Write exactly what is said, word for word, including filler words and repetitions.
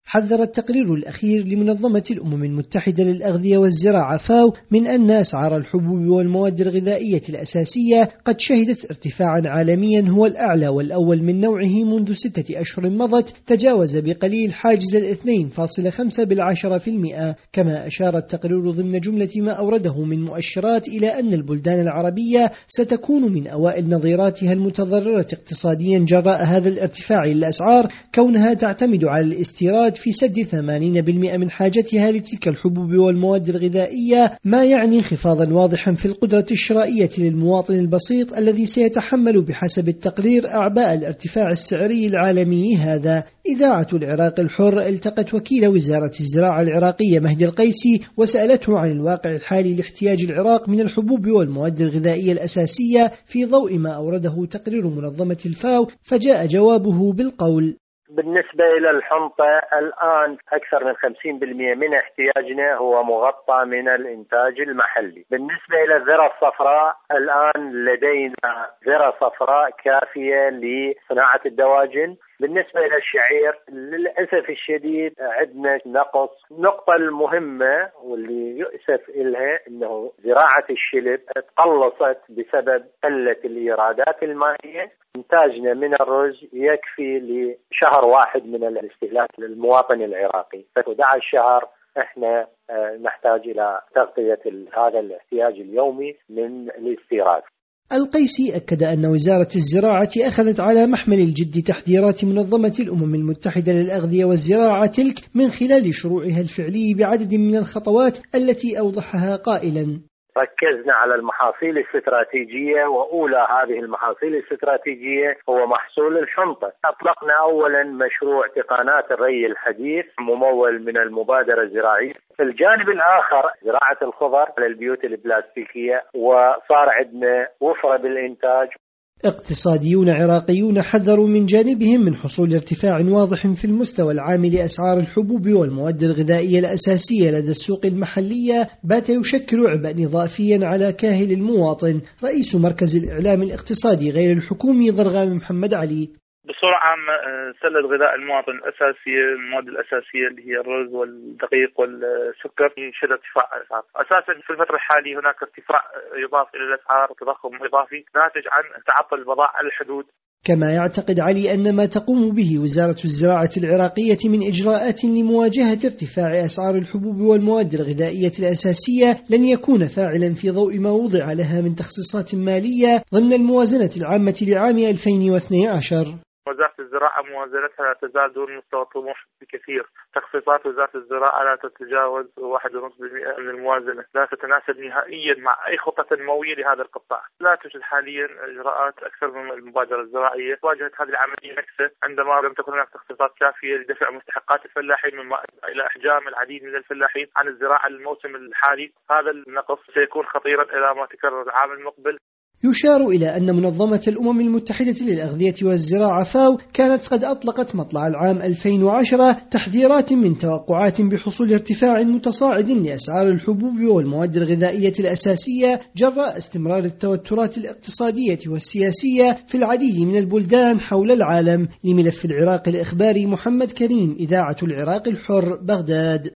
حذر التقرير الأخير لمنظمة الأمم المتحدة للأغذية والزراعة فاو من أن أسعار الحبوب والمواد الغذائية الأساسية قد شهدت ارتفاعا عالميا هو الأعلى والأول من نوعه منذ ستة أشهر مضت، تجاوز بقليل حاجز الاثنين فاصلة خمسة بالعشرة في المئة. كما أشار التقرير ضمن جملة ما أورده من مؤشرات إلى أن البلدان العربية ستكون من أوائل نظيراتها المتضررة اقتصاديا جراء هذا الارتفاع الأسعار، كونها تعتمد على الاستيراد في سد ثمانين بالمئة من حاجتها لتلك الحبوب والمواد الغذائية، ما يعني انخفاضا واضحا في القدرة الشرائية للمواطن البسيط الذي سيتحمل بحسب التقرير أعباء الارتفاع السعري العالمي هذا. إذاعة العراق الحر التقت وكيل وزارة الزراعة العراقية مهدي القيسي وسألته عن الواقع الحالي لاحتياج العراق من الحبوب والمواد الغذائية الأساسية في ضوء ما أورده تقرير منظمة الفاو، فجاء جوابه بالقول: بالنسبة إلى الحنطة الآن أكثر من خمسين بالمئة من احتياجنا هو مغطى من الإنتاج المحلي. بالنسبة إلى الذرة الصفراء الآن لدينا ذرة صفراء كافية لصناعة الدواجن. بالنسبة إلى الشعير للأسف الشديد عندنا نقص. النقطة المهمة واللي يؤسف إلها أنه زراعة الشلب تقلصت بسبب قلة الإيرادات المائية. إنتاجنا من الرز يكفي لشهر واحد من الاستهلاك للمواطن العراقي، فإحدى عشر شهر احنا نحتاج إلى تغطية هذا الاحتياج اليومي من الاستيراد. القيسي أكد أن وزارة الزراعة أخذت على محمل الجد تحذيرات منظمة الأمم المتحدة للأغذية والزراعة تلك من خلال شروعها الفعلي بعدد من الخطوات التي أوضحها قائلا: ركزنا على المحاصيل الاستراتيجية، وأولى هذه المحاصيل الاستراتيجية هو محصول الحنطة. أطلقنا أولا مشروع تقنيات الري الحديث ممول من المبادرة الزراعية. في الجانب الآخر زراعة الخضر على البيوت البلاستيكية، وصار عندنا وفرة بالإنتاج. اقتصاديون عراقيون حذروا من جانبهم من حصول ارتفاع واضح في المستوى العام لأسعار الحبوب والمواد الغذائية الأساسية لدى السوق المحلية، بات يشكل عبئا إضافيا على كاهل المواطن. رئيس مركز الإعلام الاقتصادي غير الحكومي ضرغام محمد علي: بصورة عامة سلة غذاء المواطن الأساسية، المواد الأساسية اللي هي الرز والدقيق والسكر يشهد ارتفاع الأسعار. أساسا في الفترة الحالية هناك ارتفاع يضاف إلى الأسعار وتضخم إضافي ناتج عن تعطل البضائع على الحدود. كما يعتقد علي أن ما تقوم به وزارة الزراعة العراقية من إجراءات لمواجهة ارتفاع أسعار الحبوب والمواد الغذائية الأساسية لن يكون فاعلا في ضوء ما وضع لها من تخصيصات مالية ضمن الموازنة العامة لعام ألفين واثني عشر. وزارة الزراعة موازنتها لا تزال دون مستوى الطموح بكثير. تخصيصات وزارة الزراعة لا تتجاوز واحد فاصلة خمسة بالمئة من الموازنة، لا تتناسب نهائيا مع أي خطة تنموية لهذا القطاع. لا توجد حاليا إجراءات أكثر من المبادرة الزراعية. واجهت هذه العملية نكسة عندما لم تكن هناك تخصيصات كافية لدفع مستحقات الفلاحين، مما إلى إحجام العديد من الفلاحين عن الزراعة الموسم الحالي. هذا النقص سيكون خطيرا إلى ما تكرر العام المقبل. يشار إلى أن منظمة الأمم المتحدة للأغذية والزراعة فاو كانت قد أطلقت مطلع العام ألفين وعشرة تحذيرات من توقعات بحصول ارتفاع متصاعد لأسعار الحبوب والمواد الغذائية الأساسية جراء استمرار التوترات الاقتصادية والسياسية في العديد من البلدان حول العالم. لملف العراق الإخباري محمد كريم، إذاعة العراق الحر، بغداد.